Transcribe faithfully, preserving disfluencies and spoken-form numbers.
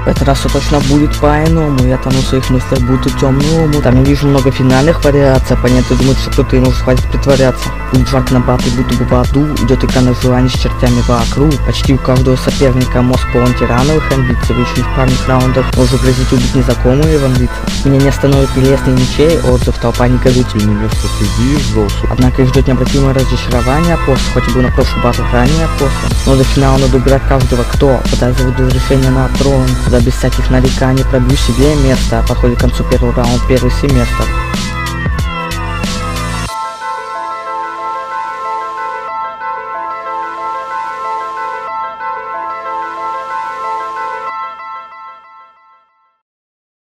В этот раз все точно будет по-иному. Я тону в своих мыслях, будто темный умут. Там я вижу много финальных вариаций. Оппоненты думают, что кто-то им уже хватит притворяться. Будет жарко на батле, будто бы в аду. Идет игра на желание с чертями вокруг. Почти у каждого соперника мозг полон тирановых амбиций. Вы еще и в парных раундах может грозить убить незнакомые вам лица. Меня не остановит прелестный ничей. Отзыв толпа не горит. Ты не место среди взрослых. Однако их ждет необратимое разочарование после, хоть и был на прошлый батл ранее после. Но до финала надо убирать каждого, кто пытается выдать решение на трон. Да без всяких нареканий пробью себе место. Подходит к концу первого раунда, первый семестр.